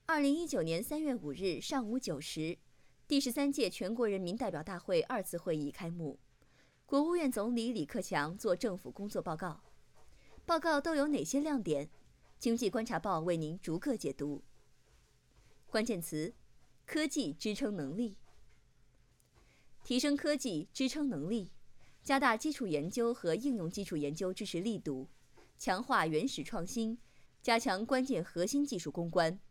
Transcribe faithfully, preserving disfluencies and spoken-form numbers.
二零一九年三月五日上午九时，第十三届全国人民代表大会二次会议开幕。国务院总理李克强作政府工作报告。报告都有哪些亮点？经济观察报为您逐个解读。关键词：科技支撑能力。提升科技支撑能力，加大基础研究和应用基础研究支持力度，强化原始创新，加强关键核心技术攻关。